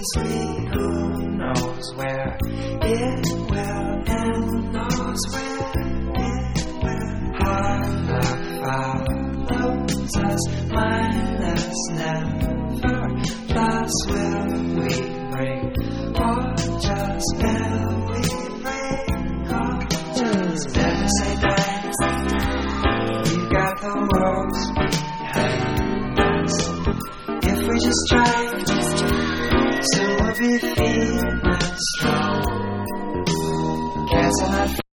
me, who knows where it will end, knows where it will. Hard luck follows us, mindless never. Plus will we break, or just will we break, or just never say die. We got the world's behind us. If we just try, soon we'll be feeling strong. Cancel that.